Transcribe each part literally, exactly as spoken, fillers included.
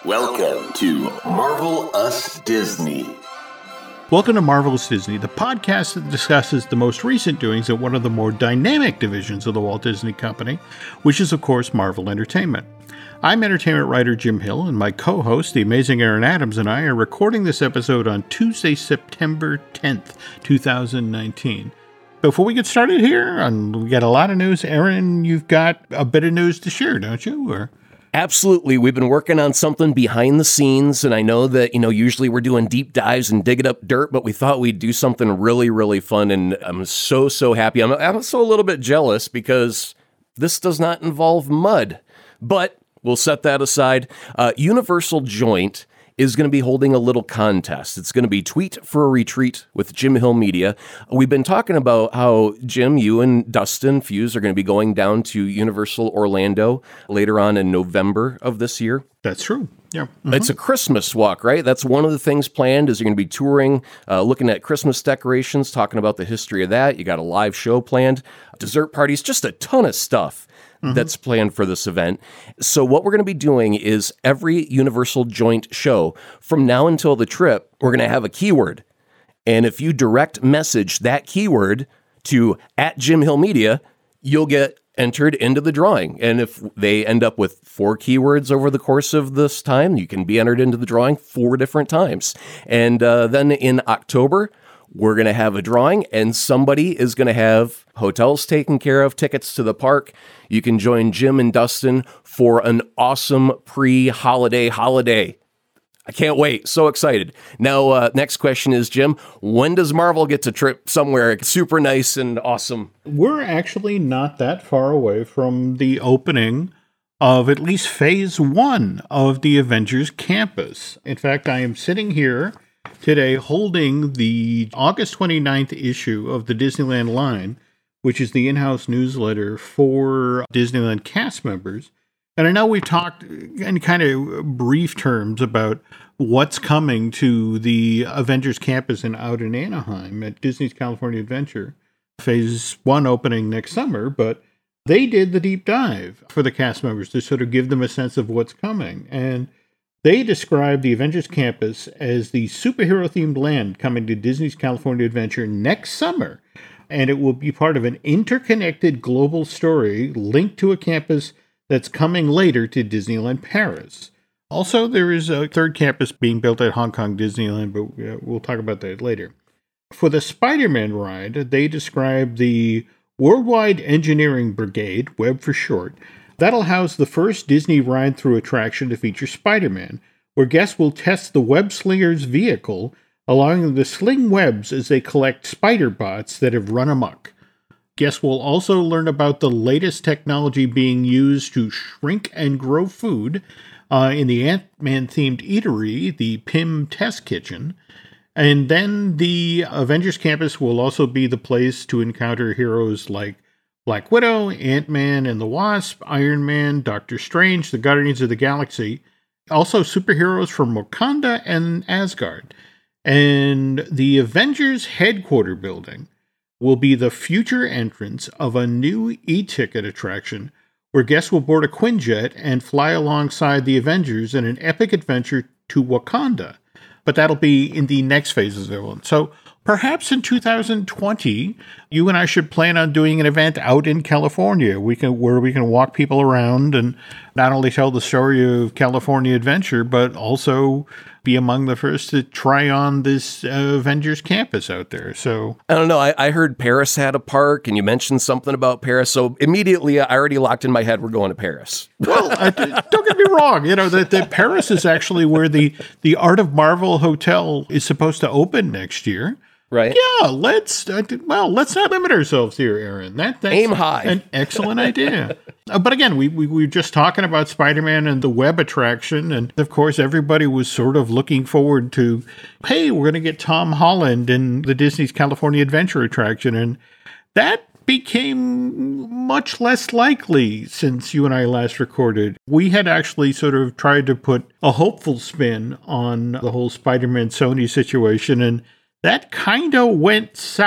Welcome to Marvel Us Disney. Welcome to Marvelous Disney, the podcast that discusses the most recent doings at one of the more dynamic divisions of the Walt Disney Company, which is, of course, Marvel Entertainment. I'm entertainment writer Jim Hill, and my co-host, the amazing Aaron Adams, and I are recording this episode on Tuesday, September tenth, twenty nineteen. Before we get started here, and we got a lot of news, Aaron, you've got a bit of news to share, don't you? Or... Absolutely. We've been working on something behind the scenes, and I know that, you know, usually we're doing deep dives and digging up dirt, but we thought we'd do something really, really fun, and I'm so, so happy. I'm, I'm also a little bit jealous because this does not involve mud, but we'll set that aside. Uh, Universal Joint is going to be holding a little contest. It's going to be Tweet for a Retreat with Jim Hill Media. We've been talking about how, Jim, you and Dustin Fuse are going to be going down to Universal Orlando later on in November of this year. That's true. Yeah. Mm-hmm. It's a Christmas walk, right? That's one of the things planned is you're going to be touring, uh, looking at Christmas decorations, talking about the history of that. You got a live show planned, dessert parties, just a ton of stuff. Mm-hmm. That's planned for this event. So what we're going to be doing is every Universal Joint show from now until the trip, we're going to have a keyword. And if you direct message that keyword to at Jim Hill Media, you'll get entered into the drawing. And if they end up with four keywords over the course of this time, you can be entered into the drawing four different times. And uh, then in October, we're going to have a drawing, and somebody is going to have hotels taken care of, tickets to the park. You can join Jim and Dustin for an awesome pre-holiday holiday. I can't wait. So excited. Now, uh, next question is, Jim, when does Marvel get to trip somewhere super nice and awesome? We're actually not that far away from the opening of at least phase one of the Avengers campus. In fact, I am sitting here today holding the August twenty-ninth issue of the Disneyland Line, which is the in-house newsletter for Disneyland cast members. And I know we've talked in kind of brief terms about what's coming to the Avengers campus in out in Anaheim at Disney's California Adventure, phase one opening next summer, but they did the deep dive for the cast members to sort of give them a sense of what's coming. And they describe the Avengers campus as the superhero-themed land coming to Disney's California Adventure next summer, and it will be part of an interconnected global story linked to a campus that's coming later to Disneyland Paris. Also, there is a third campus being built at Hong Kong Disneyland, but we'll talk about that later. For the Spider-Man ride, they describe the Worldwide Engineering Brigade, WEB for short. That'll house the first Disney ride-through attraction to feature Spider-Man, where guests will test the Web Slinger's vehicle, allowing them to sling webs as they collect spider bots that have run amok. Guests will also learn about the latest technology being used to shrink and grow food uh, in the Ant-Man-themed eatery, the P I M Test Kitchen. And then the Avengers campus will also be the place to encounter heroes like Black Widow, Ant-Man and the Wasp, Iron Man, Doctor Strange, the Guardians of the Galaxy, also superheroes from Wakanda and Asgard. And the Avengers headquarter building will be the future entrance of a new e-ticket attraction where guests will board a Quinjet and fly alongside the Avengers in an epic adventure to Wakanda. But that'll be in the next phases of it. So perhaps in two thousand twenty, you and I should plan on doing an event out in California. We can where we can walk people around and not only tell the story of California Adventure, but also be among the first to try on this uh, Avengers campus out there. So I don't know. I, I heard Paris had a park, and you mentioned something about Paris. So immediately, I already locked in my head, we're going to Paris. Well, uh, don't get me wrong. You know that the Paris is actually where the the Art of Marvel Hotel is supposed to open next year. Right. Yeah, let's, uh, well, let's not limit ourselves here, Aaron. That, that's Aim high. An excellent idea. uh, but again, we, we, we were just talking about Spider-Man and the web attraction. And of course, everybody was sort of looking forward to, hey, we're going to get Tom Holland in the Disney's California Adventure attraction. And that became much less likely since you and I last recorded. We had actually sort of tried to put a hopeful spin on the whole Spider-Man Sony situation, and that kind of went south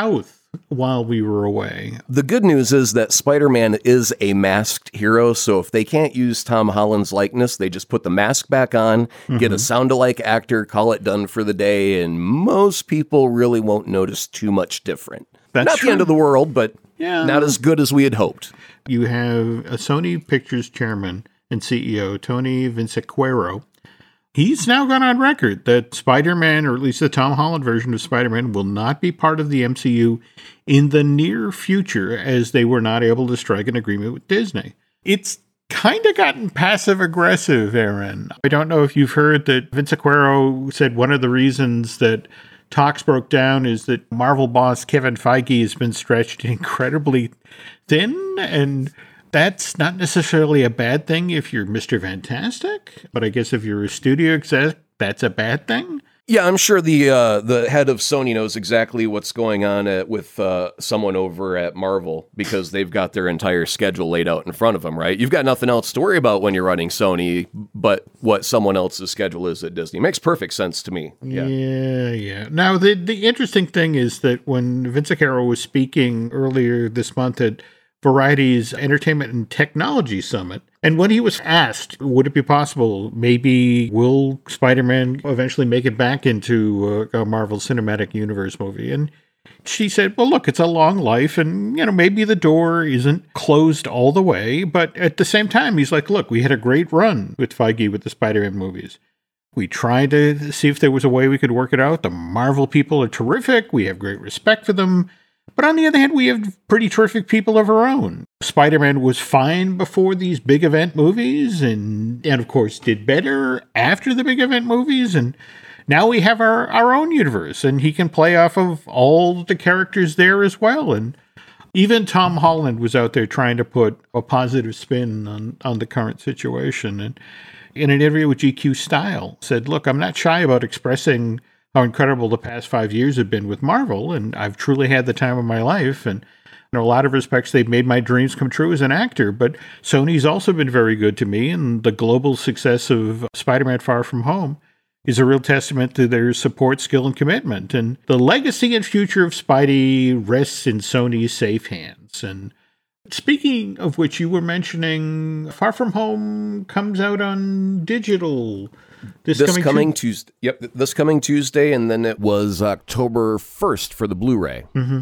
while we were away. The good news is that Spider-Man is a masked hero, so if they can't use Tom Holland's likeness, they just put the mask back on, mm-hmm. get a sound-alike actor, call it done for the day, and most people really won't notice too much different. That's Not true. the end of the world, but yeah. not as good as we had hoped. You have a Sony Pictures chairman and C E O, Tony Vinciquerro. He's now gone on record that Spider-Man, or at least the Tom Holland version of Spider-Man, will not be part of the M C U in the near future, as they were not able to strike an agreement with Disney. It's kind of gotten passive-aggressive, Aaron. I don't know if you've heard that Vinciquerro said one of the reasons that talks broke down is that Marvel boss Kevin Feige has been stretched incredibly thin, and that's not necessarily a bad thing if you're Mister Fantastic, but I guess if you're a studio exec, that's a bad thing. Yeah, I'm sure the uh, the head of Sony knows exactly what's going on at, with uh, someone over at Marvel, because they've got their entire schedule laid out in front of them, right? You've got nothing else to worry about when you're running Sony, but what someone else's schedule is at Disney. Makes perfect sense to me. Yeah, yeah. yeah. Now, the, the interesting thing is that when Vinciquerro was speaking earlier this month at Variety's Entertainment and Technology Summit, and when he was asked, would it be possible, maybe will Spider-Man eventually make it back into a Marvel Cinematic Universe movie? And she said, well, look, it's a long life, and, you know, maybe the door isn't closed all the way, but at the same time, he's like, look, we had a great run with Feige with the Spider-Man movies. We tried to see if there was a way we could work it out. The Marvel people are terrific. We have great respect for them. But on the other hand, we have pretty terrific people of our own. Spider-Man was fine before these big event movies, and, and of course did better after the big event movies, and now we have our, our own universe, and he can play off of all the characters there as well. And even Tom Holland was out there trying to put a positive spin on, on the current situation. And in an interview with G Q Style, said, look, I'm not shy about expressing how incredible the past five years have been with Marvel, and I've truly had the time of my life, and in a lot of respects, they've made my dreams come true as an actor, but Sony's also been very good to me, and the global success of Spider-Man Far From Home is a real testament to their support, skill, and commitment, and the legacy and future of Spidey rests in Sony's safe hands. And speaking of which, you were mentioning Far From Home comes out on digital This, this coming, coming tu- Tuesday. Yep, this coming Tuesday, and then it was October first for the Blu-ray. Mm-hmm.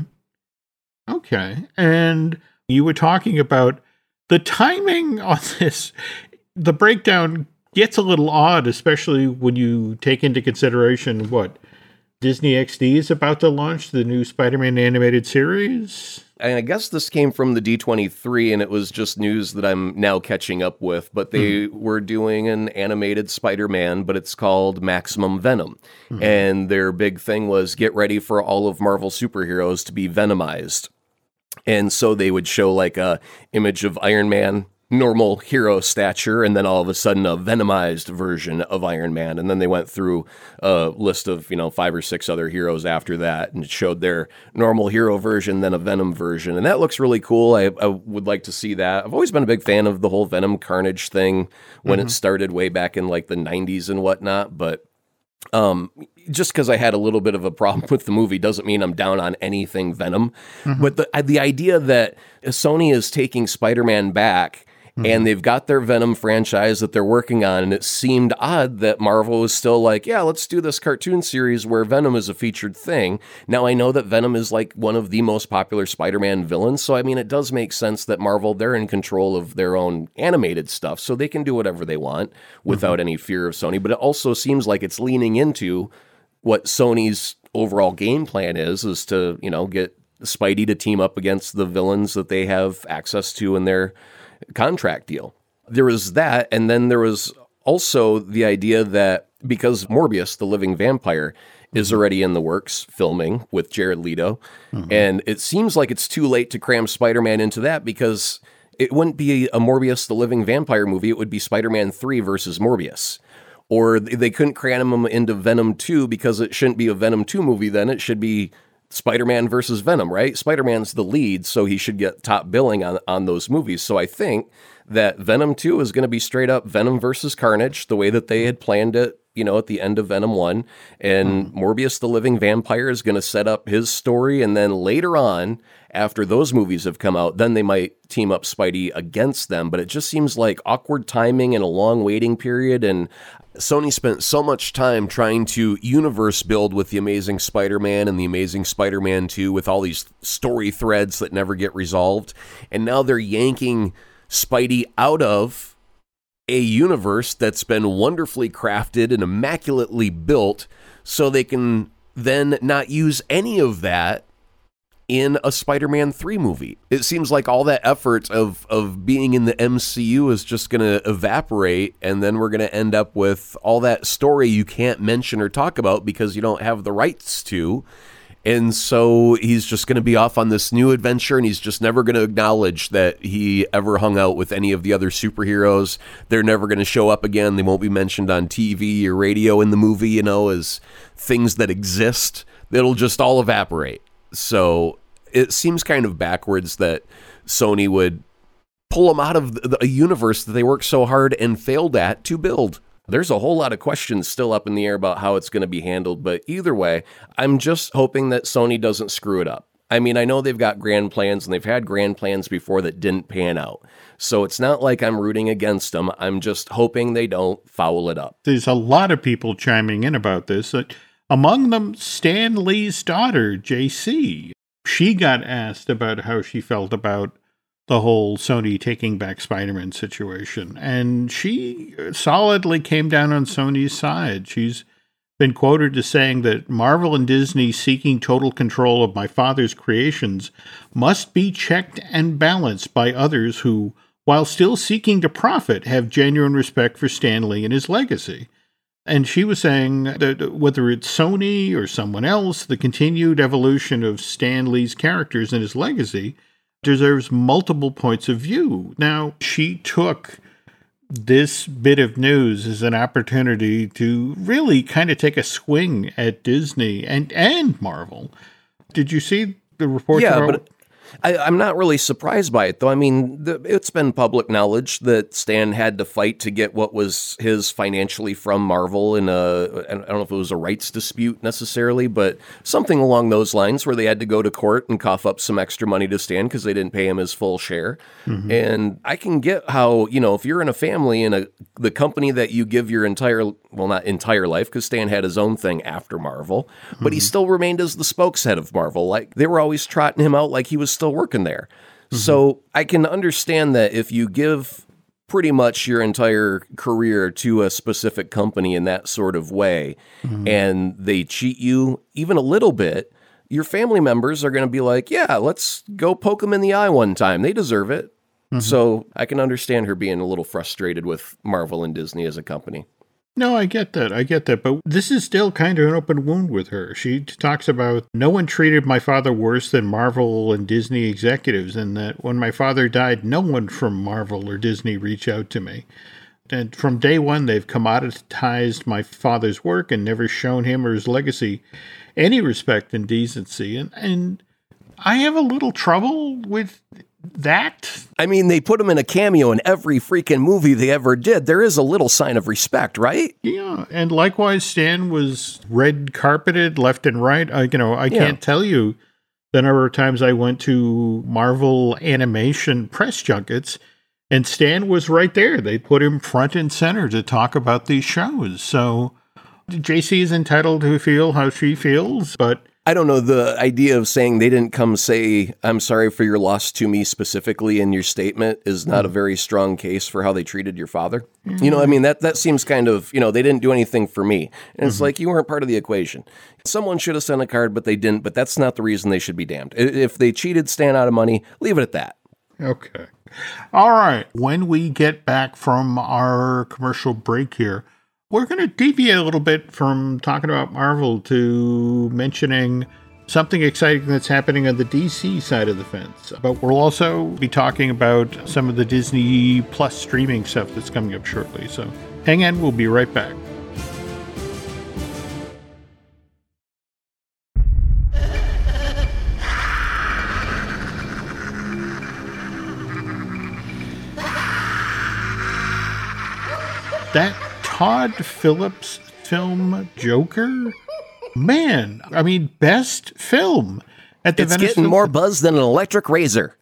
Okay, and you were talking about the timing on this. The breakdown gets a little odd, especially when you take into consideration what Disney X D is about to launch, the new Spider-Man animated series. And I guess this came from the D twenty-three, and it was just news that I'm now catching up with. But they mm-hmm. were doing an animated Spider-Man, but it's called Maximum Venom. Mm-hmm. And their big thing was get ready for all of Marvel superheroes to be venomized. And so they would show like a image of Iron Man, normal hero stature, and then all of a sudden a venomized version of Iron Man. And then they went through a list of, you know, five or six other heroes after that and showed their normal hero version, then a Venom version. And that looks really cool. I, I would like to see that. I've always been a big fan of the whole Venom Carnage thing when mm-hmm. it started way back in like the nineties and whatnot. But um, just because I had a little bit of a problem with the movie doesn't mean I'm down on anything Venom. Mm-hmm. But the, the idea that Sony is taking Spider-Man back, mm-hmm. and they've got their Venom franchise that they're working on, and it seemed odd that Marvel was still like, yeah, let's do this cartoon series where Venom is a featured thing. Now, I know that Venom is like one of the most popular Spider-Man villains, so I mean, it does make sense that Marvel, they're in control of their own animated stuff, so they can do whatever they want without mm-hmm. any fear of Sony, but it also seems like it's leaning into what Sony's overall game plan is, is to, you know, get Spidey to team up against the villains that they have access to in their contract deal. There was that, and then there was also the idea that because Morbius, the living vampire, is already in the works filming with Jared Leto, mm-hmm. and it seems like it's too late to cram Spider-Man into that because it wouldn't be a Morbius, the living vampire movie, it would be Spider-Man three versus Morbius. Or they couldn't cram him into Venom two because it shouldn't be a Venom two movie then, it should be Spider-Man versus Venom, right? Spider-Man's the lead, so he should get top billing on, on those movies. So I think that Venom two is going to be straight up Venom versus Carnage, the way that they had planned it you know, at the end of Venom one, and mm-hmm. Morbius the Living Vampire is going to set up his story, and then later on, after those movies have come out, then they might team up Spidey against them, but it just seems like awkward timing and a long waiting period, and Sony spent so much time trying to universe build with The Amazing Spider-Man and The Amazing Spider-Man two with all these story threads that never get resolved, and now they're yanking Spidey out of a universe that's been wonderfully crafted and immaculately built so they can then not use any of that in a Spider-Man three movie. It seems like all that effort of of being in the M C U is just going to evaporate, and then we're going to end up with all that story you can't mention or talk about because you don't have the rights to. And so he's just going to be off on this new adventure, and he's just never going to acknowledge that he ever hung out with any of the other superheroes. They're never going to show up again. They won't be mentioned on T V or radio in the movie, you know, as things that exist. It'll just all evaporate. So it seems kind of backwards that Sony would pull them out of a universe that they worked so hard and failed at to build. There's a whole lot of questions still up in the air about how it's going to be handled, but either way, I'm just hoping that Sony doesn't screw it up. I mean, I know they've got grand plans, and they've had grand plans before that didn't pan out. So it's not like I'm rooting against them. I'm just hoping they don't foul it up. There's a lot of people chiming in about this. Among them, Stan Lee's daughter, J C. She got asked about how she felt about the whole Sony taking back Spider-Man situation, and she solidly came down on Sony's side. She's been quoted as saying that Marvel and Disney seeking total control of my father's creations must be checked and balanced by others who, while still seeking to profit, have genuine respect for Stan Lee and his legacy. And she was saying that whether it's Sony or someone else, the continued evolution of Stan Lee's characters and his legacy deserves multiple points of view. Now, she took this bit of news as an opportunity to really kind of take a swing at Disney and, and Marvel. Did you see the report? Yeah, about- but I, I'm not really surprised by it, though. I mean, the, it's been public knowledge that Stan had to fight to get what was his financially from Marvel in a, I don't know if it was a rights dispute necessarily, but something along those lines where they had to go to court and cough up some extra money to Stan because they didn't pay him his full share. Mm-hmm. And I can get how, you know, if you're in a family and a, the company that you give your entire, well, not entire life, because Stan had his own thing after Marvel, mm-hmm. but he still remained as the spokeshead of Marvel. Like, they were always trotting him out like he was still working there. Mm-hmm. So I can understand that if you give pretty much your entire career to a specific company in that sort of way, mm-hmm. and they cheat you even a little bit, your family members are going to be like, yeah, let's go poke them in the eye one time. They deserve it. Mm-hmm. So I can understand her being a little frustrated with Marvel and Disney as a company. No, I get that. I get that. But this is still kind of an open wound with her. She talks about, no one treated my father worse than Marvel and Disney executives, and that when my father died, no one from Marvel or Disney reached out to me. And from day one, they've commoditized my father's work and never shown him or his legacy any respect and decency. And, and I have a little trouble with that. I mean, they put him in a cameo in every freaking movie they ever did. There is a little sign of respect, right? Yeah, and likewise, Stan was red carpeted left and right. I, you know, I yeah. can't tell you the number of times I went to Marvel animation press junkets, and Stan was right there. They put him front and center to talk about these shows. So J C is entitled to feel how she feels, but I don't know, the idea of saying they didn't come say, I'm sorry for your loss to me specifically in your statement is not mm. a very strong case for how they treated your father. Mm. You know, I mean, that, that seems kind of, you know, they didn't do anything for me. And mm-hmm. it's like, you weren't part of the equation. Someone should have sent a card, but they didn't. But that's not the reason they should be damned. If they cheated Stan out of money, leave it at that. Okay. All right. When we get back from our commercial break here, we're going to deviate a little bit from talking about Marvel to mentioning something exciting that's happening on the D C side of the fence. But we'll also be talking about some of the Disney Plus streaming stuff that's coming up shortly. So hang on, we'll be right back. That Todd Phillips film Joker? Man, I mean, best film at the It's Venice getting Film- more buzz than an electric razor.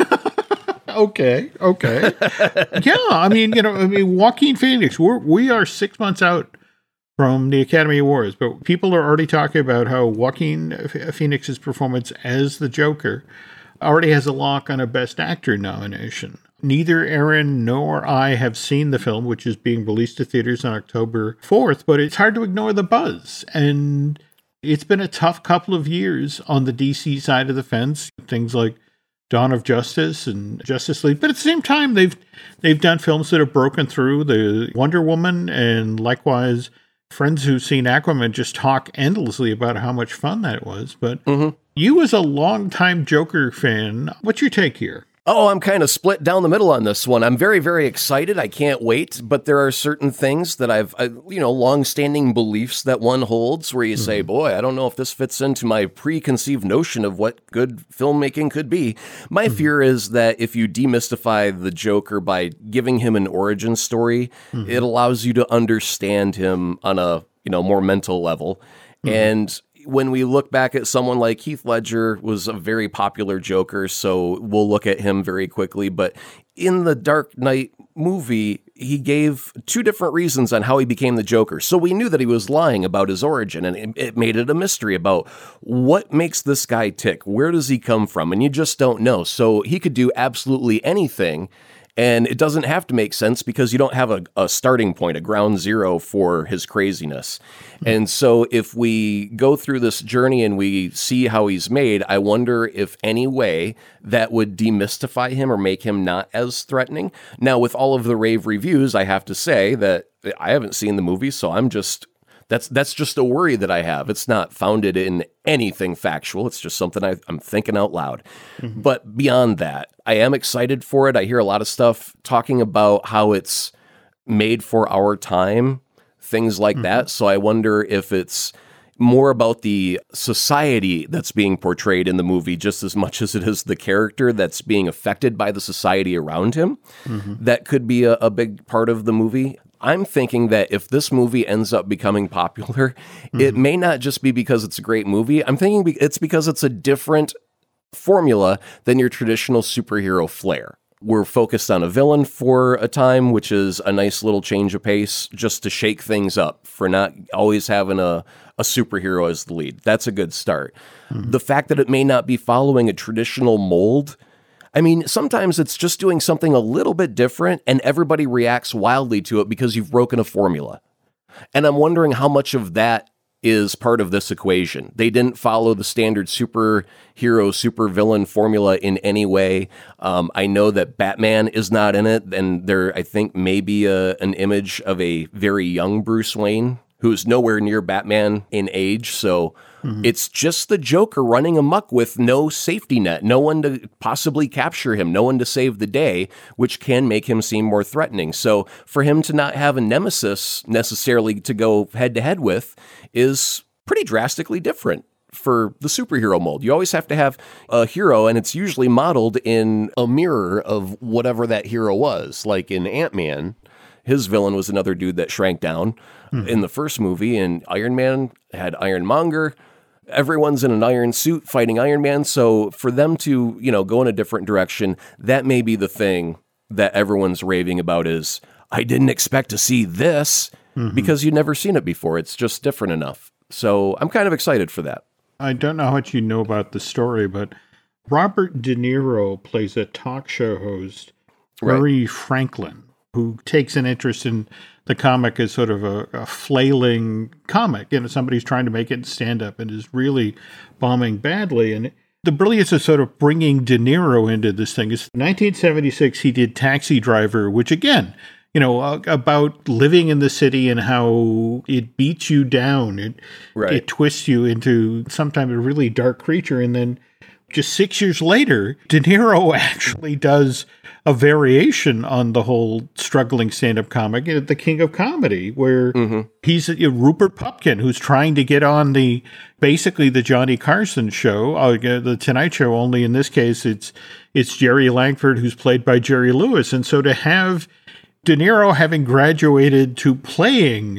Okay, okay. Yeah, I mean, you know, I mean, Joaquin Phoenix, we're, we are six months out from the Academy Awards, but people are already talking about how Joaquin Phoenix's performance as the Joker already has a lock on a Best Actor nomination. Neither Aaron nor I have seen the film, which is being released to theaters on October fourth, but it's hard to ignore the buzz. And it's been a tough couple of years on the D C side of the fence. Things like Dawn of Justice and Justice League. But at the same time, they've they've done films that have broken through. The Wonder Woman, and likewise, friends who've seen Aquaman just talk endlessly about how much fun that was. But Mm-hmm. you, as a longtime Joker fan, what's your take here? Oh, I'm kind of split down the middle on this one. I'm very, very excited. I can't wait. But there are certain things that I've, I, you know, long-standing beliefs that one holds where you mm-hmm. say, boy, I don't know if this fits into my preconceived notion of what good filmmaking could be. My mm-hmm. fear is that if you demystify the Joker by giving him an origin story, mm-hmm. it allows you to understand him on a, you know, more mental level. Mm-hmm. And when we look back at someone like Heath Ledger was a very popular Joker, so we'll look at him very quickly. But in the Dark Knight movie, he gave two different reasons on how he became the Joker. So we knew that he was lying about his origin, and it, it made it a mystery about what makes this guy tick. Where does he come from? And you just don't know. So he could do absolutely anything. And it doesn't have to make sense because you don't have a, a starting point, a ground zero for his craziness. Mm-hmm. And so if we go through this journey and we see how he's made, I wonder if any way that would demystify him or make him not as threatening. Now, with all of the rave reviews, I have to say that I haven't seen the movie, so I'm just... That's that's just a worry that I have. It's not founded in anything factual. It's just something I, I'm thinking out loud. Mm-hmm. But beyond that, I am excited for it. I hear a lot of stuff talking about how it's made for our time, things like mm-hmm. that. So I wonder if it's more about the society that's being portrayed in the movie just as much as it is the character that's being affected by the society around him. Mm-hmm. That could be a, a big part of the movie. I'm thinking that if this movie ends up becoming popular, mm-hmm. it may not just be because it's a great movie. I'm thinking it's because it's a different formula than your traditional superhero flair. We're focused on a villain for a time, which is a nice little change of pace just to shake things up for not always having a, a superhero as the lead. That's a good start. Mm-hmm. The fact that it may not be following a traditional mold, I mean, sometimes it's just doing something a little bit different and everybody reacts wildly to it because you've broken a formula. And I'm wondering how much of that is part of this equation. They didn't follow the standard superhero, supervillain formula in any way. Um, I know that Batman is not in it, and there, I think, may be a, an image of a very young Bruce Wayne who's nowhere near Batman in age, so... Mm-hmm. It's just the Joker running amok with no safety net, no one to possibly capture him, no one to save the day, which can make him seem more threatening. So for him to not have a nemesis necessarily to go head to head with is pretty drastically different for the superhero mold. You always have to have a hero, and it's usually modeled in a mirror of whatever that hero was. Like in Ant-Man, his villain was another dude that shrank down mm-hmm. in the first movie, and Iron Man had Ironmonger. Everyone's in an iron suit fighting Iron Man. So for them to, you know, go in a different direction, that may be the thing that everyone's raving about is, I didn't expect to see this mm-hmm. because you'd never seen it before. It's just different enough. So I'm kind of excited for that. I don't know how much you know about the story, but Robert De Niro plays a talk show host, Murray right. Franklin, who takes an interest in the comic as sort of a, a flailing comic. You know, somebody's trying to make it stand up and is really bombing badly. And the brilliance of sort of bringing De Niro into this thing is nineteen seventy-six, he did Taxi Driver, which again, you know, uh, about living in the city and how it beats you down. It, right. it twists you into sometimes a really dark creature. And then just six years later, De Niro actually does a variation on the whole struggling stand-up comic, The King of Comedy, where mm-hmm. he's a, Rupert Pupkin, who's trying to get on the, basically the Johnny Carson show, uh, the Tonight Show, only in this case it's it's Jerry Langford, who's played by Jerry Lewis. And so to have De Niro having graduated to playing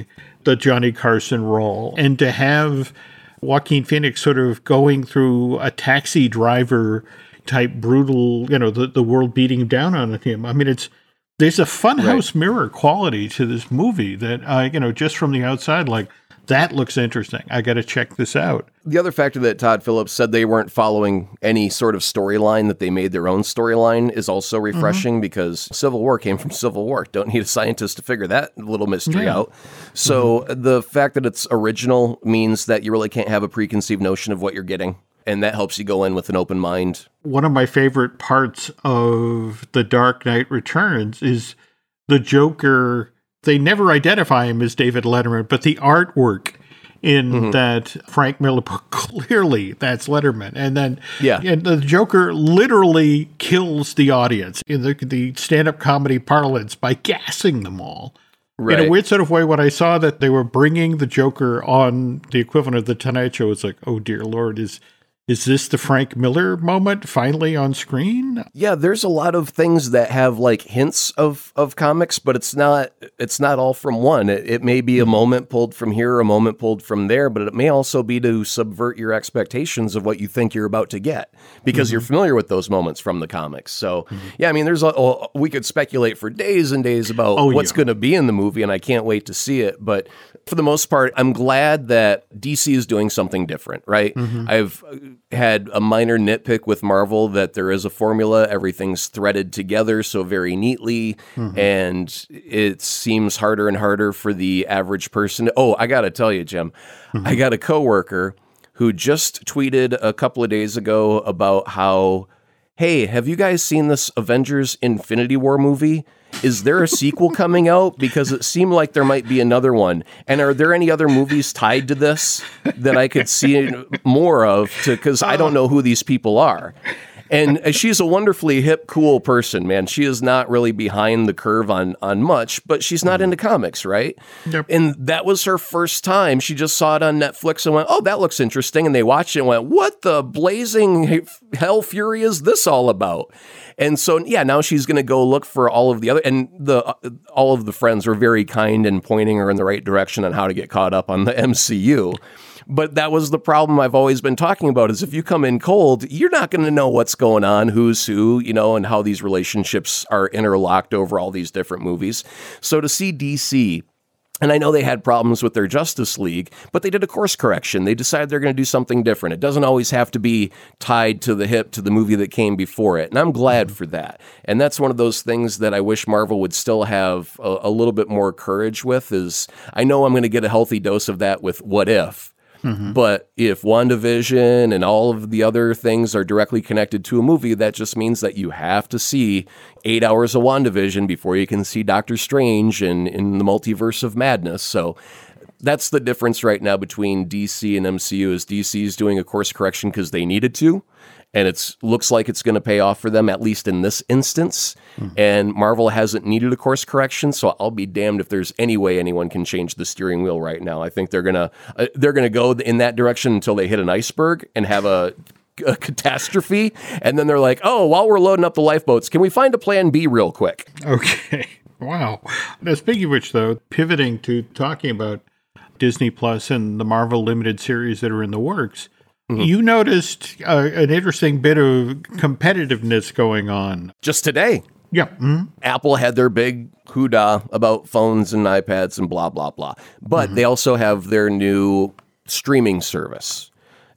the Johnny Carson role, and to have Joaquin Phoenix sort of going through a taxi driver type brutal, you know, the, the world beating down on him. I mean, it's there's a funhouse right. mirror quality to this movie that, uh, you know, just from the outside, like, that looks interesting. I got to check this out. The other factor that Todd Phillips said they weren't following any sort of storyline, that they made their own storyline, is also refreshing mm-hmm. because Civil War came from Civil War. Don't need a scientist to figure that little mystery yeah. out. So mm-hmm. the fact that it's original means that you really can't have a preconceived notion of what you're getting. And that helps you go in with an open mind. One of my favorite parts of The Dark Knight Returns is the Joker. They never identify him as David Letterman, but the artwork in mm-hmm. that Frank Miller book, clearly that's Letterman. And then yeah. and the Joker literally kills the audience in the, the stand-up comedy parlance by gassing them all. Right. In a weird sort of way, when I saw that they were bringing the Joker on the equivalent of the Tonight Show, it's like, oh, dear Lord, is... Is this the Frank Miller moment finally on screen? Yeah, there's a lot of things that have like hints of, of comics, but it's not it's not all from one. It, it may be a moment pulled from here, a moment pulled from there, but it may also be to subvert your expectations of what you think you're about to get because mm-hmm. you're familiar with those moments from the comics. So, mm-hmm. yeah, I mean, there's a, a, we could speculate for days and days about oh, what's yeah. going to be in the movie, and I can't wait to see it. But for the most part, I'm glad that D C is doing something different, right? Mm-hmm. I've had a minor nitpick with Marvel that there is a formula. Everything's threaded together so very neatly, mm-hmm. and it seems harder and harder for the average person. Oh, I got to tell you, Jim, mm-hmm. I got a coworker who just tweeted a couple of days ago about how, hey, have you guys seen this Avengers Infinity War movie? Is there a sequel coming out? Because it seemed like there might be another one. And are there any other movies tied to this that I could see more of? Because I don't know who these people are. And she's a wonderfully hip, cool person, man. She is not really behind the curve on on much, but she's not into comics, right? Yep. And that was her first time. She just saw it on Netflix and went, oh, that looks interesting. And they watched it and went, what the blazing hell fury is this all about? And so, yeah, now she's going to go look for all of the other, and the uh, all of the friends were very kind and pointing her in the right direction on how to get caught up on the M C U. But that was the problem I've always been talking about, is if you come in cold, you're not going to know what's going on, who's who, you know, and how these relationships are interlocked over all these different movies. So to see D C, and I know they had problems with their Justice League, but they did a course correction. They decided they're going to do something different. It doesn't always have to be tied to the hip to the movie that came before it. And I'm glad for that. And that's one of those things that I wish Marvel would still have a, a little bit more courage with, is I know I'm going to get a healthy dose of that with What If. Mm-hmm. But if WandaVision and all of the other things are directly connected to a movie, that just means that you have to see eight hours of WandaVision before you can see Doctor Strange and in the Multiverse of Madness. So that's the difference right now between D C and M C U, is D C is doing a course correction because they needed to. And it looks like it's going to pay off for them, at least in this instance. Mm-hmm. And Marvel hasn't needed a course correction, so I'll be damned if there's any way anyone can change the steering wheel right now. I think they're gonna uh, they're gonna go in that direction until they hit an iceberg and have a, a catastrophe, and then they're like, "Oh, while we're loading up the lifeboats, can we find a plan B real quick?" Okay. Wow. Now, speaking of which, though, pivoting to talking about Disney Plus and the Marvel limited series that are in the works. Mm-hmm. You noticed uh, an interesting bit of competitiveness going on. Just today. Yeah. Mm-hmm. Apple had their big hoorah about phones and iPads and blah, blah, blah. But mm-hmm. they also have their new streaming service.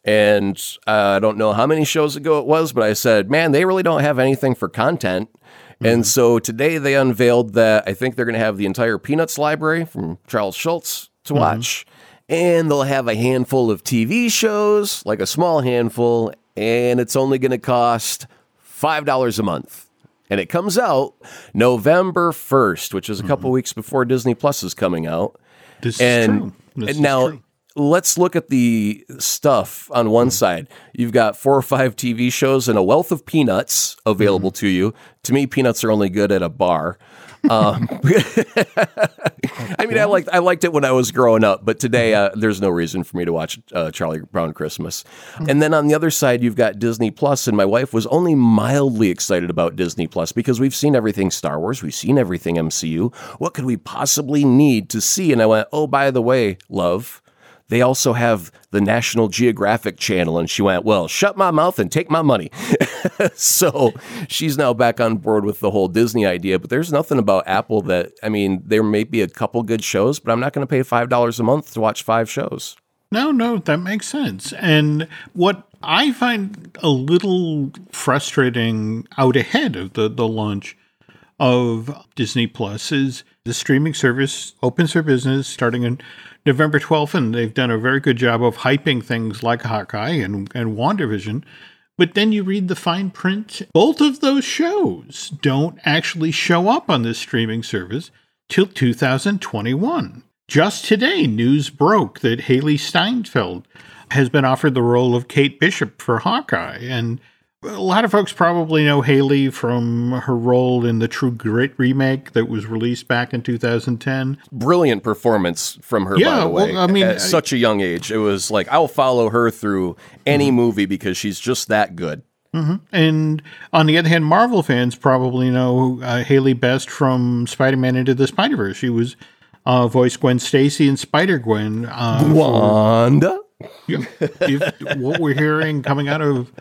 And uh, I don't know how many shows ago it was, but I said, man, they really don't have anything for content. Mm-hmm. And so today they unveiled that I think they're going to have the entire Peanuts library from Charles Schultz to mm-hmm. watch. And they'll have a handful of T V shows, like a small handful, and it's only going to cost five dollars a month. And it comes out November first, which is a couple mm-hmm. weeks before Disney Plus is coming out. This and, is true. This and now, is true. Let's look at the stuff on one mm-hmm. side. You've got four or five T V shows and a wealth of peanuts available mm-hmm. to you. To me, peanuts are only good at a bar. Um, I mean, I liked I liked it when I was growing up, but today uh, there's no reason for me to watch uh, Charlie Brown Christmas. And then on the other side, you've got Disney Plus, and my wife was only mildly excited about Disney Plus because we've seen everything Star Wars, we've seen everything M C U. What could we possibly need to see? And I went, oh, by the way, love, they also have the National Geographic Channel. And she went, well, shut my mouth and take my money. So she's now back on board with the whole Disney idea. But there's nothing about Apple that, I mean, there may be a couple good shows, but I'm not going to pay five dollars a month to watch five shows. No, no, that makes sense. And what I find a little frustrating out ahead of the, the launch of Disney Plus is the streaming service opens for business starting in November twelfth, and they've done a very good job of hyping things like Hawkeye and, and WandaVision. But then you read the fine print. Both of those shows don't actually show up on this streaming service till two thousand twenty-one. Just today, news broke that Haley Steinfeld has been offered the role of Kate Bishop for Hawkeye. And a lot of folks probably know Haley from her role in the True Grit remake that was released back in two thousand ten. Brilliant performance from her, Yeah, by the way. well, I mean, at I- such a young age. It was like, I'll follow her through any movie because she's just that good. And on the other hand, Marvel fans probably know uh, Haley best from Spider-Man Into the Spider-Verse. She was uh, voiced Gwen Stacy in Spider-Gwen. Uh, Wanda? if what we're hearing coming out of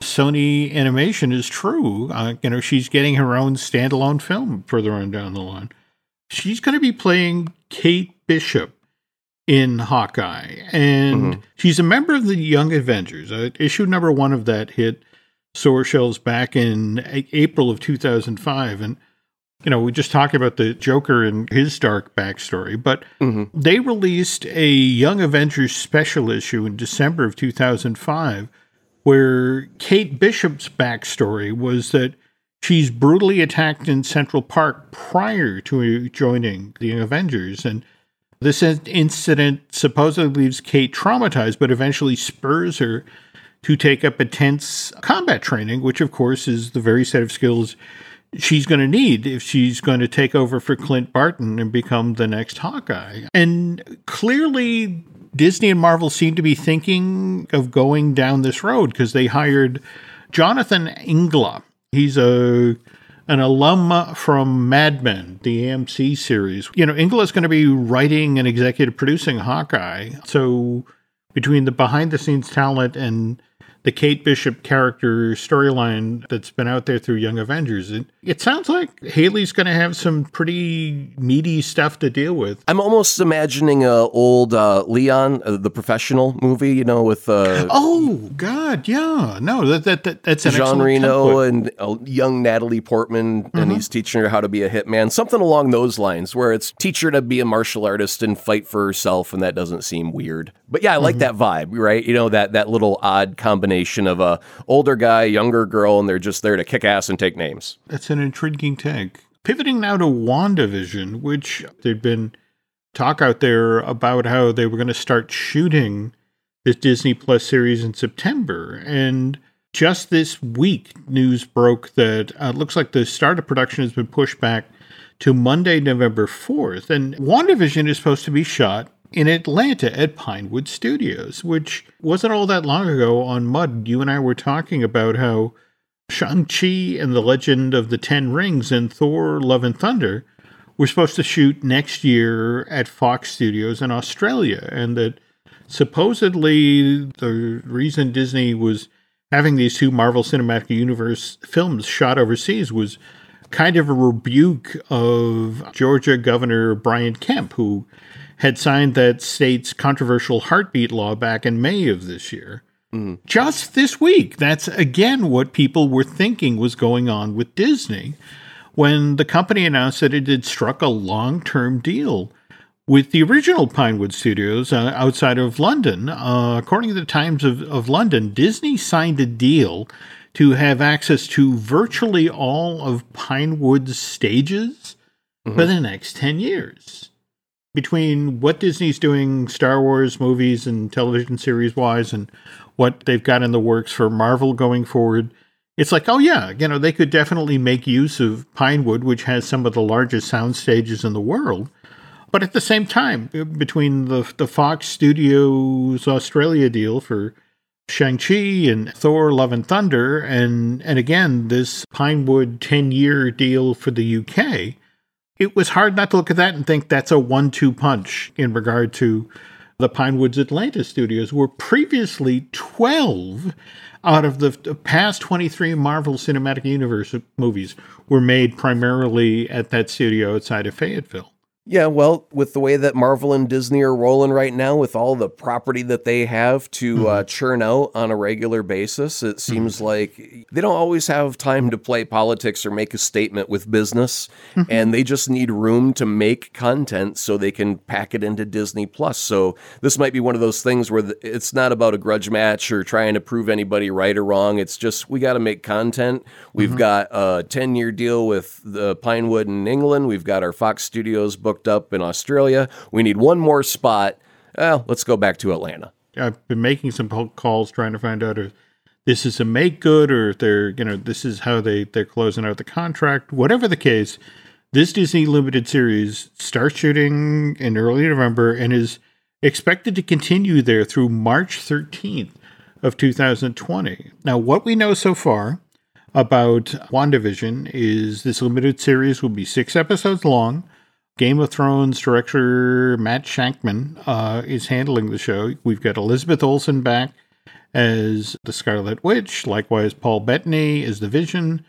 Sony Animation is true, uh, you know, she's getting her own standalone film further on down the line. She's going to be playing Kate Bishop in Hawkeye, and Mhm. she's a member of the Young Avengers. Uh, issue number one of that hit store shelves back in A- April of two thousand five, and you know, we just talked about the Joker and his dark backstory, but Mhm. they released a Young Avengers special issue in December of two thousand five, where Kate Bishop's backstory was that she's brutally attacked in Central Park prior to joining the Young Avengers. And this in- incident supposedly leaves Kate traumatized, but eventually spurs her to take up intense combat training, which, of course, is the very set of skills she's going to need if she's going to take over for Clint Barton and become the next Hawkeye. And clearly, Disney and Marvel seem to be thinking of going down this road because they hired Jonathan Ingla. He's a an alum from Mad Men, the A M C series. You know, Ingla's going to be writing and executive producing Hawkeye. So between the behind-the-scenes talent and the Kate Bishop character storyline that's been out there through Young Avengers, it, it sounds like Haley's going to have some pretty meaty stuff to deal with. I'm almost imagining a old uh, Leon, uh, the Professional movie, you know, with uh, Oh, God, yeah. No, that, that, that that's an Jean excellent Reno template. and uh, young Natalie Portman, and he's teaching her how to be a hitman. Something along those lines, where it's teach her to be a martial artist and fight for herself, and that doesn't seem weird. But yeah, I like that vibe, right? You know, that that little odd combination of a older guy, younger girl, and they're just there to kick ass and take names. That's an intriguing take. Pivoting now to WandaVision, which there'd been talk out there about how they were going to start shooting this Disney Plus series in September. And just this week, news broke that uh, it looks like the start of production has been pushed back to Monday, November fourth. And WandaVision is supposed to be shot in Atlanta at Pinewood Studios, which wasn't all that long ago on Mud. You and I were talking about how Shang-Chi and the Legend of the Ten Rings and Thor Love and Thunder were supposed to shoot next year at Fox Studios in Australia, and that supposedly the reason Disney was having these two Marvel Cinematic Universe films shot overseas was kind of a rebuke of Georgia Governor Brian Kemp, who had signed that state's controversial heartbeat law back in May of this year. Mm. Just this week, that's again what people were thinking was going on with Disney when the company announced that it had struck a long-term deal with the original Pinewood Studios uh, outside of London. Uh, according to the Times of, of London, Disney signed a deal to have access to virtually all of Pinewood's stages mm-hmm. for the next ten years. Between what Disney's doing Star Wars movies and television series wise and what they've got in the works for Marvel going forward, it's like, oh yeah, you know, they could definitely make use of Pinewood, which has some of the largest sound stages in the world. But at the same time, between the the Fox Studios Australia deal for Shang-Chi and Thor Love and Thunder, and, and again, this Pinewood ten-year deal for the U K, it was hard not to look at that and think that's a one two punch in regard to the Pinewoods Atlanta studios, where previously twelve out of the past twenty-three Marvel Cinematic Universe movies were made primarily at that studio outside of Fayetteville. Yeah, well, with the way that Marvel and Disney are rolling right now, with all the property that they have to mm-hmm. uh, churn out on a regular basis, it seems mm-hmm. like they don't always have time to play politics or make a statement with business, mm-hmm. and they just need room to make content so they can pack it into Disney Plus. So this might be one of those things where it's not about a grudge match or trying to prove anybody right or wrong. It's just, we got to make content. We've mm-hmm. got a ten-year deal with the Pinewood in England. We've got our Fox Studios book up in Australia. We need one more spot. Well, let's go back to Atlanta. I've been making some calls trying to find out if this is a make good or if they're, you know, this is how they, they're closing out the contract. Whatever the case, this Disney Limited series starts shooting in early November and is expected to continue there through March thirteenth of two thousand twenty. Now, what we know so far about WandaVision is this limited series will be six episodes long. Game of Thrones director Matt Shankman uh, is handling the show. We've got Elizabeth Olsen back as the Scarlet Witch. Likewise, Paul Bettany as the Vision.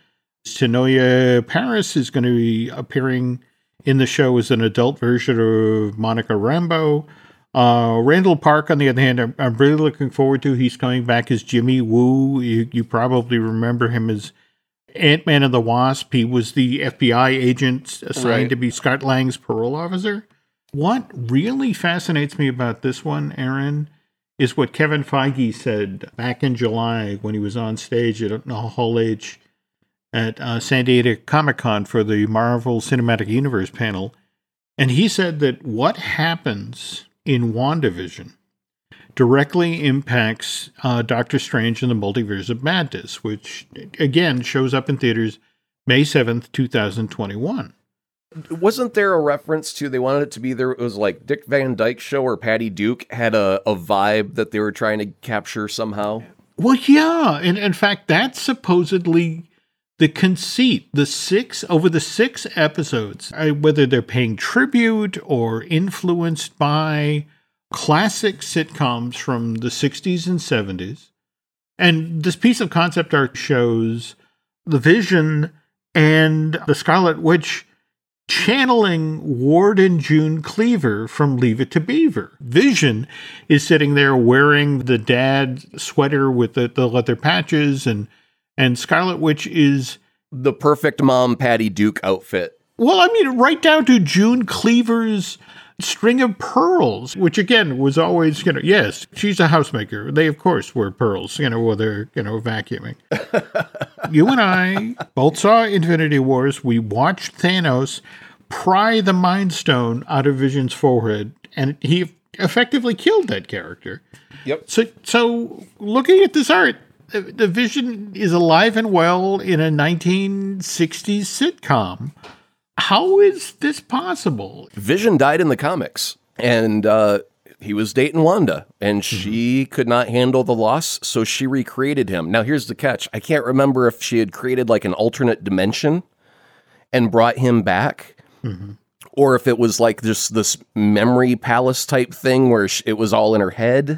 Tanoia Paris is going to be appearing in the show as an adult version of Monica Rambeau. Uh, Randall Park, on the other hand, I'm, I'm really looking forward to. He's coming back as Jimmy Woo. You, you probably remember him as Ant-Man and the Wasp. He was the F B I agent assigned right. to be Scott Lang's parole officer. What really fascinates me about this one, Aaron, is what Kevin Feige said back in July when he was on stage at Hall H at uh, San Diego Comic-Con for the Marvel Cinematic Universe panel. And he said that what happens in WandaVision directly impacts uh, Doctor Strange and the Multiverse of Madness, which, again, shows up in theaters May seventh, twenty twenty-one. Wasn't there a reference to, they wanted it to be, there it was like Dick Van Dyke Show or Patty Duke had a, a vibe that they were trying to capture somehow? Well, yeah. And in fact, that's supposedly the conceit. The six, over the six episodes, whether they're paying tribute or influenced by classic sitcoms from the sixties and seventies. And this piece of concept art shows the Vision and the Scarlet Witch channeling Ward and June Cleaver from Leave It to Beaver. Vision is sitting there wearing the dad sweater with the, the leather patches, and and Scarlet Witch is the perfect mom Patty Duke outfit. Well, I mean, right down to June Cleaver's string of pearls, which again was always, you know, yes, she's a housemaker. They, of course, wear pearls, you know, while they're, you know, vacuuming. You and I both saw Infinity Wars. We watched Thanos pry the Mind Stone out of Vision's forehead, and he effectively killed that character. Yep. So, so looking at this art, the, the Vision is alive and well in a nineteen sixties sitcom. How is this possible? Vision died in the comics, and uh, he was dating Wanda, and mm-hmm. she could not handle the loss, so she recreated him. Now, here's the catch. I can't remember if she had created like an alternate dimension and brought him back, mm-hmm. or if it was like this, this memory palace type thing where it was all in her head.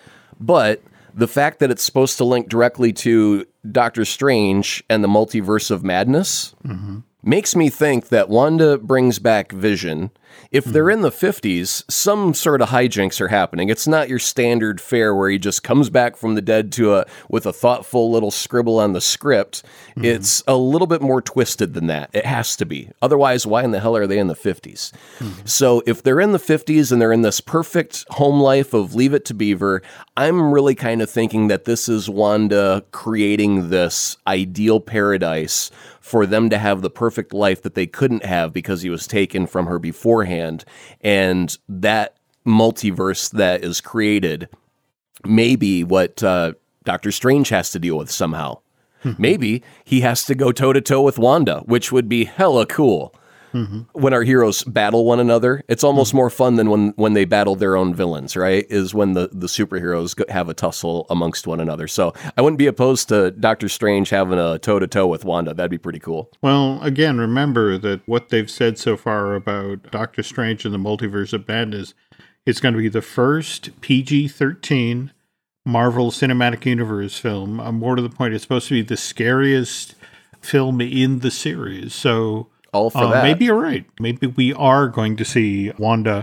But the fact that it's supposed to link directly to Doctor Strange and the Multiverse of Madness mm-hmm. makes me think that Wanda brings back Vision. If mm-hmm. they're in the fifties, some sort of hijinks are happening. It's not your standard fare where he just comes back from the dead to a with a thoughtful little scribble on the script. Mm-hmm. It's a little bit more twisted than that. It has to be. Otherwise, why in the hell are they in the fifties? Mm-hmm. So if they're in the fifties and they're in this perfect home life of Leave It to Beaver, I'm really kind of thinking that this is Wanda creating this ideal paradise for them to have the perfect life that they couldn't have because he was taken from her beforehand. And that multiverse that is created may be what uh, Doctor Strange has to deal with somehow. Mm-hmm. Maybe he has to go toe-to-toe with Wanda, which would be hella cool. Mm-hmm. When our heroes battle one another, it's almost mm-hmm. more fun than when, when they battle their own villains, right? Is when the, the superheroes go, have a tussle amongst one another. So I wouldn't be opposed to Doctor Strange having a toe-to-toe with Wanda. That'd be pretty cool. Well, again, remember that what they've said so far about Doctor Strange and the Multiverse of Madness, it's going to be the first P G thirteen Marvel Cinematic Universe film. Uh, more to the point, it's supposed to be the scariest film in the series. So all for uh, that. Maybe you're right. Maybe we are going to see Wanda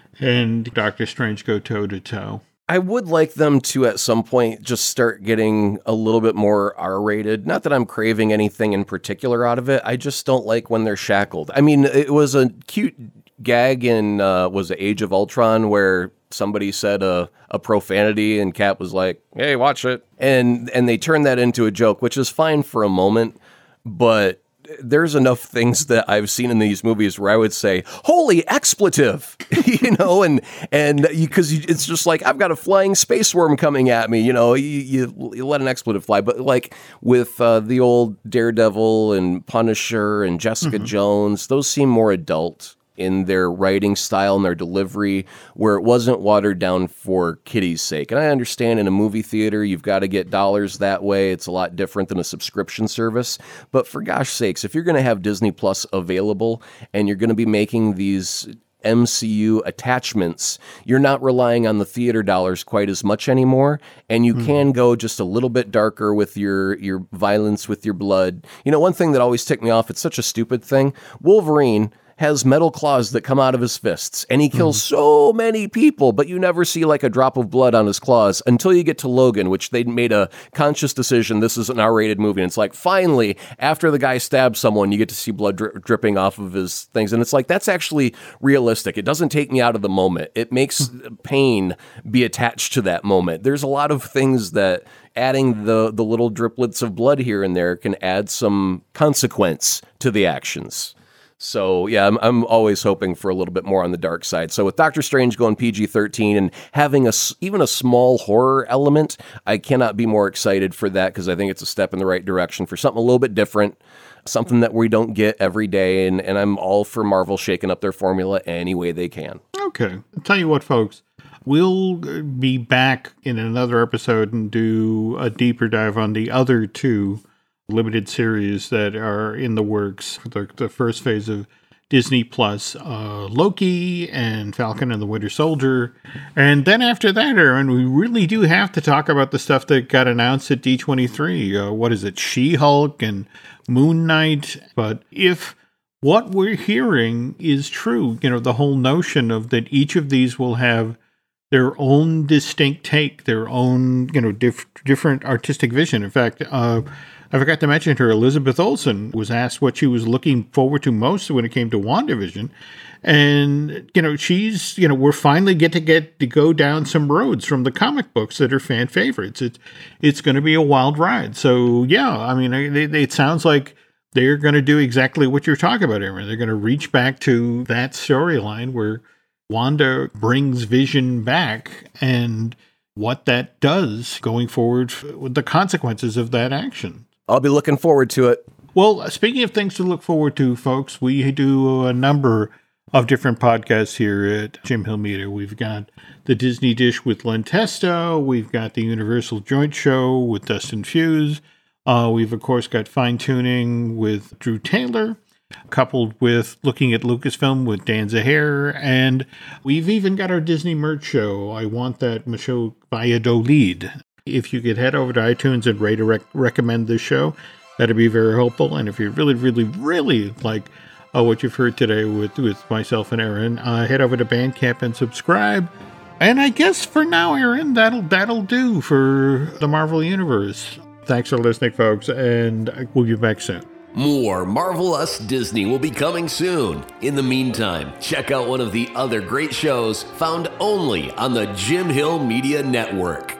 and Doctor Strange go toe-to-toe. I would like them to, at some point, just start getting a little bit more R-rated. Not that I'm craving anything in particular out of it. I just don't like when they're shackled. I mean, it was a cute gag in, uh, was it Age of Ultron, where somebody said a, a profanity and Cap was like, hey, watch it. And, and they turned that into a joke, which is fine for a moment, but there's enough things that I've seen in these movies where I would say, holy expletive, you know, and, and because it's just like, I've got a flying space worm coming at me, you know, you, you, you let an expletive fly. But like with uh, the old Daredevil and Punisher and Jessica mm-hmm. Jones, those seem more adult in their writing style and their delivery, where it wasn't watered down for kiddies' sake. And I understand in a movie theater, you've got to get dollars that way. It's a lot different than a subscription service. But for gosh sakes, if you're going to have Disney Plus available and you're going to be making these M C U attachments, you're not relying on the theater dollars quite as much anymore, and you mm. can go just a little bit darker with your your violence, with your blood. You know, one thing that always ticked me off, it's such a stupid thing, Wolverine has metal claws that come out of his fists, and he kills mm. so many people, but you never see like a drop of blood on his claws until you get to Logan, which they made a conscious decision. This is an R-rated movie. And it's like, finally, after the guy stabs someone, you get to see blood dri- dripping off of his things. And it's like, that's actually realistic. It doesn't take me out of the moment. It makes pain be attached to that moment. There's a lot of things that adding the, the little driplets of blood here and there can add some consequence to the actions. So, yeah, I'm, I'm always hoping for a little bit more on the dark side. So with Doctor Strange going P G thirteen and having a, even a small horror element, I cannot be more excited for that, because I think it's a step in the right direction for something a little bit different, something that we don't get every day. And, and I'm all for Marvel shaking up their formula any way they can. Okay. I'll tell you what, folks. We'll be back in another episode and do a deeper dive on the other two limited series that are in the works for the, the first phase of Disney Plus, uh, Loki and Falcon and the Winter Soldier. And then after that, Aaron, we really do have to talk about the stuff that got announced at D twenty-three. Uh, what is it? She-Hulk and Moon Knight. But if what we're hearing is true, you know, the whole notion of that each of these will have their own distinct take, their own, you know, diff- different artistic vision. In fact, uh, I forgot to mention her, Elizabeth Olsen was asked what she was looking forward to most when it came to WandaVision. And, you know, she's, you know, we're finally get to get to go down some roads from the comic books that are fan favorites. It's, it's going to be a wild ride. So, yeah, I mean, it, it sounds like they're going to do exactly what you're talking about, Aaron. They're going to reach back to that storyline where Wanda brings Vision back and what that does going forward with the consequences of that action. I'll be looking forward to it. Well, speaking of things to look forward to, folks, we do a number of different podcasts here at Jim Hill Media. We've got the Disney Dish with Len Testo. We've got the Universal Joint Show with Dustin Fuse. Uh, we've, of course, got Fine Tuning with Drew Taylor, coupled with Looking at Lucasfilm with Dan Zaher. And we've even got our Disney merch show, I Want That Michelle Valladolid. If you could head over to iTunes and rate or rec- recommend this show, that'd be very helpful. And if you really, really, really like uh, what you've heard today with, with myself and Aaron, uh, head over to Bandcamp and subscribe. And I guess for now, Aaron, that'll that'll do for the Marvel Universe. Thanks for listening, folks, and we'll be back soon. More Marvel Us Disney will be coming soon. In the meantime, check out one of the other great shows found only on the Jim Hill Media Network.